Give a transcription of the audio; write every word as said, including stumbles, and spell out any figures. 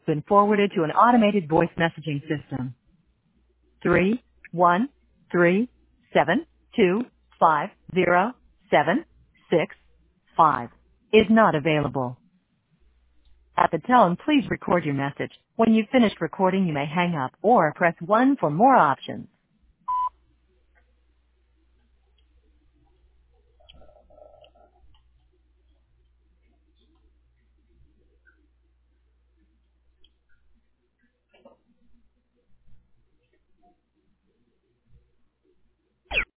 been forwarded to an automated voice messaging system. Three one three seven two five zero seven six five is not available. At the tone, please record your message. When you've finished recording, you may hang up or press one for more options.